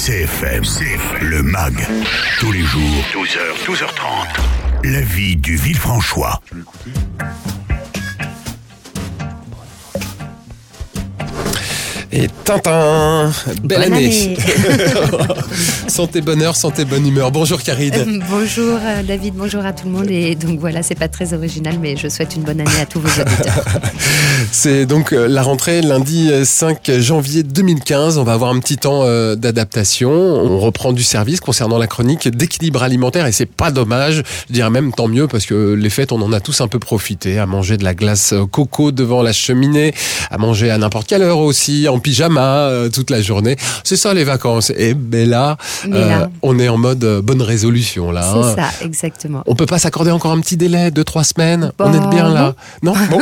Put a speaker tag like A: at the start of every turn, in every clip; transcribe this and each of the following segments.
A: CFM, le MAG. Tous les jours, 12h, 12h30. La vie du Villefranchois.
B: Et Tintin, belle année. Santé, bonheur, santé, bonne humeur. Bonjour Karine.
C: Bonjour David, bonjour à tout le monde. Et donc voilà, c'est pas très original, mais je souhaite une bonne année à tous vos auditeurs.
B: C'est donc la rentrée lundi 5 janvier 2015. On va avoir un petit temps d'adaptation. On reprend du service concernant la chronique d'équilibre alimentaire et c'est pas dommage. Je dirais même tant mieux parce que les fêtes, on en a tous un peu profité. À manger de la glace coco devant la cheminée, à manger à n'importe quelle heure aussi, en pyjama toute la journée. C'est ça les vacances. Et là, on est en mode bonne résolution là.
C: C'est ça, exactement.
B: On peut pas s'accorder encore un petit délai, 2-3 semaines. On est bien là. Non. Bon.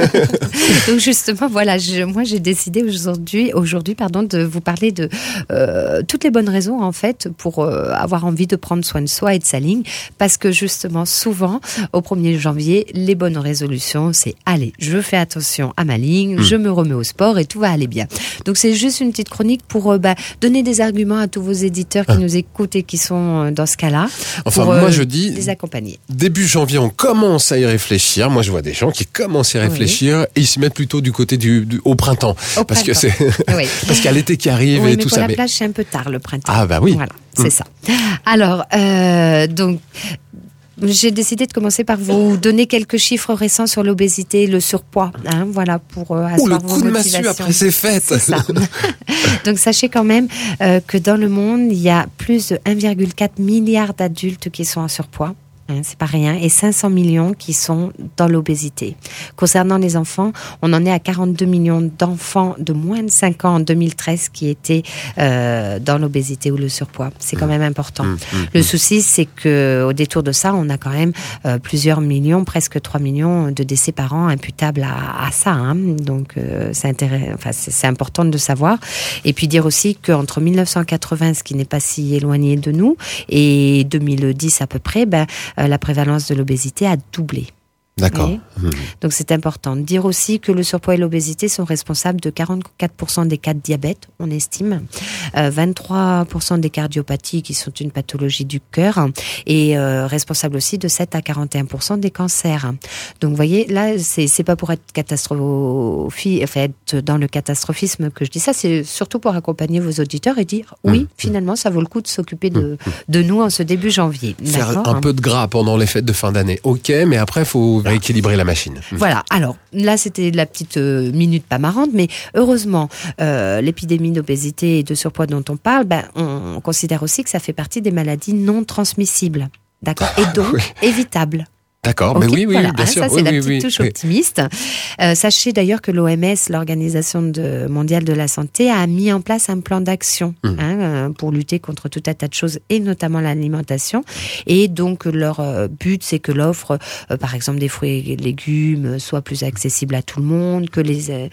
C: Donc justement, voilà, moi j'ai décidé aujourd'hui, de vous parler de toutes les bonnes raisons en fait pour avoir envie de prendre soin de soi et de sa ligne, parce que justement souvent au 1er janvier, les bonnes résolutions, c'est allez, je fais attention à ma ligne, je me remets au sport et tout va aller bien. Donc c'est juste une petite chronique pour donner des arguments à tous vos éditeurs qui nous écoutent et qui sont dans ce cas-là.
B: Enfin,
C: pour,
B: moi je dis,
C: les accompagner.
B: Début janvier, on commence à y réfléchir. Moi je vois des gens qui commencent à y réfléchir et ils se mettent plutôt du côté au printemps. Parce que c'est parce qu'il y a l'été qui arrive et tout ça.
C: Pour la plage, c'est un peu tard le printemps.
B: Ah bah oui.
C: Voilà, c'est ça. Alors, donc... J'ai décidé de commencer par vous donner quelques chiffres récents sur l'obésité et le surpoids. Voilà, pour asseoir
B: le
C: vos
B: coup de
C: motivations.
B: massue après c'est fait.
C: C'est ça. Donc sachez quand même que dans le monde, il y a plus de 1,4 milliard d'adultes qui sont en surpoids. C'est pas rien, et 500 millions qui sont dans l'obésité. Concernant les enfants, on en est à 42 millions d'enfants de moins de 5 ans en 2013 qui étaient dans l'obésité ou le surpoids. C'est quand même important. Le souci, c'est que au détour de ça, on a quand même plusieurs millions, presque 3 millions de décès par an imputables à ça. Donc c'est important de savoir. Et puis dire aussi qu'entre 1980, ce qui n'est pas si éloigné de nous, et 2010 à peu près, la prévalence de l'obésité a doublé.
B: D'accord.
C: Donc c'est important. Dire aussi que le surpoids et l'obésité sont responsables de 44% des cas de diabète, on estime, 23% des cardiopathies qui sont une pathologie du cœur et responsable aussi de 7 à 41% des cancers. Donc vous voyez, là c'est pas pour être être dans le catastrophisme que je dis ça, c'est surtout pour accompagner vos auditeurs et dire oui, finalement ça vaut le coup de s'occuper de nous en ce début janvier.
B: Faire un peu de gras pendant les fêtes de fin d'année, ok, mais après il faut rééquilibrer la machine.
C: Voilà, alors là c'était la petite minute pas marrante, mais heureusement l'épidémie d'obésité et de surpoids dont on parle, on considère aussi que ça fait partie des maladies non transmissibles, d'accord, et donc évitables.
B: D'accord,
C: okay,
B: mais oui,
C: voilà.
B: bien sûr.
C: Ça, c'est la petite touche optimiste. Sachez d'ailleurs que l'OMS, l'Organisation mondiale de la santé, a mis en place un plan d'action pour lutter contre tout un tas de choses, et notamment l'alimentation. Et donc, leur but, c'est que l'offre, par exemple, des fruits et légumes, soit plus accessible à tout le monde, que les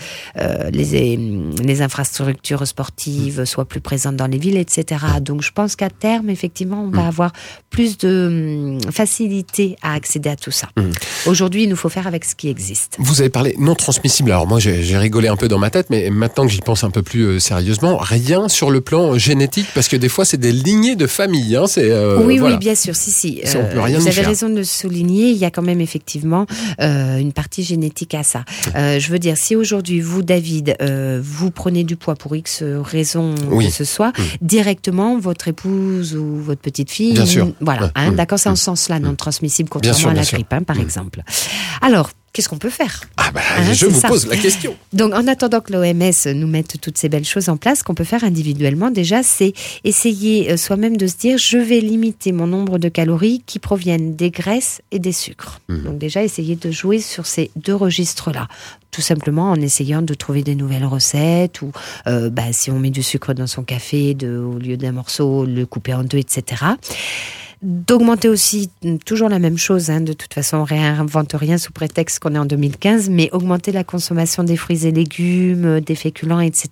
C: infrastructures sportives soient plus présentes dans les villes, etc. Donc, je pense qu'à terme, effectivement, on va avoir plus de facilité à accéder à tout ça. Aujourd'hui, il nous faut faire avec ce qui existe.
B: Vous avez parlé non transmissible. Alors moi, j'ai rigolé un peu dans ma tête, mais maintenant que j'y pense un peu plus sérieusement, rien sur le plan génétique, parce que des fois, c'est des lignées de famille.
C: Oui, bien sûr, si.
B: On peut rien
C: vous avez
B: faire.
C: raison de le souligner. Il y a quand même effectivement une partie génétique à ça. Je veux dire, si aujourd'hui, vous, David, vous prenez du poids pour X raison que ce soit, directement, votre épouse ou votre petite fille,
B: bien sûr.
C: Voilà, d'accord, c'est en ce sens-là, non transmissible, contrairement à la grippe, par exemple. Alors, qu'est-ce qu'on peut faire ?
B: Je vous pose la question.
C: Donc, en attendant que l'OMS nous mette toutes ces belles choses en place, ce qu'on peut faire individuellement, déjà, c'est essayer soi-même de se dire, je vais limiter mon nombre de calories qui proviennent des graisses et des sucres. Donc, déjà, essayer de jouer sur ces deux registres-là. Tout simplement en essayant de trouver des nouvelles recettes ou si on met du sucre dans son café, au lieu d'un morceau, le couper en deux, etc. D'augmenter aussi, toujours la même chose, de toute façon on réinvente rien sous prétexte qu'on est en 2015, mais augmenter la consommation des fruits et légumes, des féculents, etc.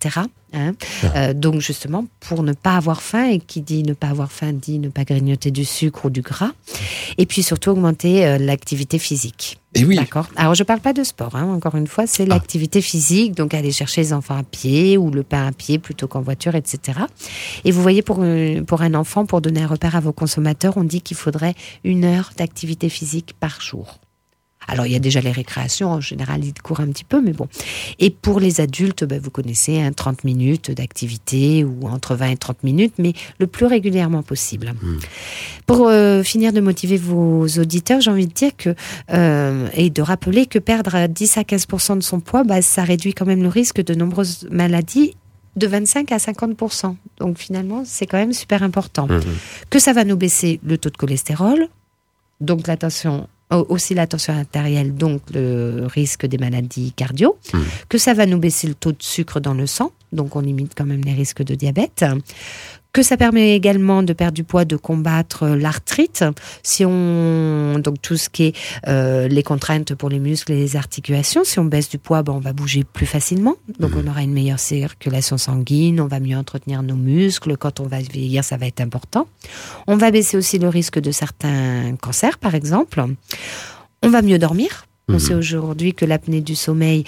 C: Donc justement, pour ne pas avoir faim, et qui dit ne pas avoir faim dit ne pas grignoter du sucre ou du gras, et puis surtout augmenter l'activité physique.
B: Et oui.
C: D'accord. Alors je parle pas de sport, encore une fois, c'est l'activité physique, donc aller chercher les enfants à pied ou le pain à pied plutôt qu'en voiture, etc. Et vous voyez, pour un enfant, pour donner un repère à vos consommateurs, on dit qu'il faudrait 1 heure d'activité physique par jour. Alors, il y a déjà les récréations, en général, ils courent un petit peu, mais bon. Et pour les adultes, vous connaissez, 30 minutes d'activité, ou entre 20 et 30 minutes, mais le plus régulièrement possible. Pour finir de motiver vos auditeurs, j'ai envie de dire que, et de rappeler que perdre 10 à 15% de son poids, ça réduit quand même le risque de nombreuses maladies de 25 à 50%. Donc finalement, c'est quand même super important. Que ça va nous baisser le taux de cholestérol, donc aussi la tension artérielle, donc le risque des maladies cardio, que ça va nous baisser le taux de sucre dans le sang, donc on limite quand même les risques de diabète, que ça permet également de perdre du poids, de combattre l'arthrite, donc tout ce qui est les contraintes pour les muscles et les articulations. Si on baisse du poids, on va bouger plus facilement, donc on aura une meilleure circulation sanguine, on va mieux entretenir nos muscles. Quand on va vieillir, ça va être important. On va baisser aussi le risque de certains cancers, par exemple. On va mieux dormir. On sait aujourd'hui que l'apnée du sommeil,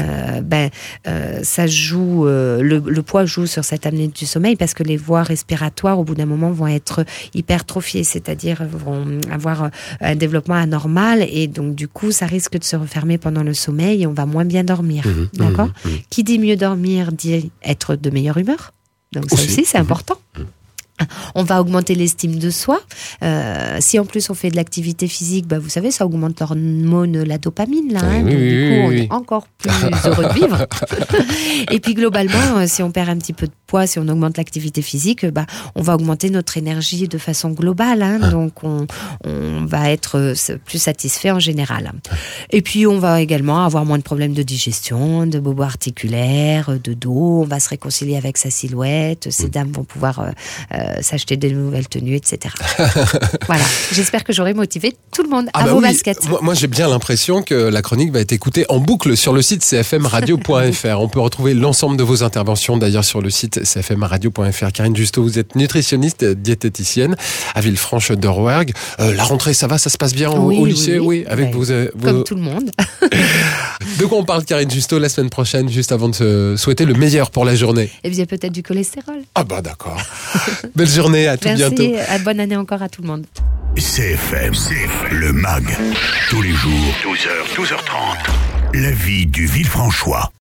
C: ça joue, le poids joue sur cette apnée du sommeil, parce que les voies respiratoires, au bout d'un moment, vont être hypertrophiées, c'est-à-dire vont avoir un développement anormal, et donc du coup, ça risque de se refermer pendant le sommeil et on va moins bien dormir. D'accord ? Qui dit mieux dormir dit être de meilleure humeur. Donc ça aussi, c'est important. On va augmenter l'estime de soi. Si en plus on fait de l'activité physique, vous savez, ça augmente l'hormone, la dopamine, là. Donc du coup, on est encore plus heureux de vivre. Et puis globalement, si on perd un petit peu de poids, si on augmente l'activité physique, on va augmenter notre énergie de façon globale. Donc on va être plus satisfait en général. Et puis on va également avoir moins de problèmes de digestion, de bobos articulaires, de dos. On va se réconcilier avec sa silhouette. Ces dames vont pouvoir s'acheter des nouvelles tenues, etc. Voilà. J'espère que j'aurai motivé tout le monde à vos baskets.
B: Moi, j'ai bien l'impression que la chronique va être écoutée en boucle sur le site cfmradio.fr. On peut retrouver l'ensemble de vos interventions d'ailleurs sur le site cfmradio.fr. Karine Justeau, vous êtes nutritionniste, diététicienne à Villefranche-de-Rouergue. La rentrée, ça va, ça se passe bien au lycée, avec vos
C: comme tout le monde.
B: De quoi on parle, Karine Justeau, la semaine prochaine, juste avant de se souhaiter le meilleur pour la journée?
C: Eh bien, peut-être du cholestérol.
B: D'accord. Belle journée, à tout bientôt.
C: Merci, bonne année encore à tout le monde.
A: CFM, le MAG, tous les jours, 12h, 12h30, la vie du Villefranchois.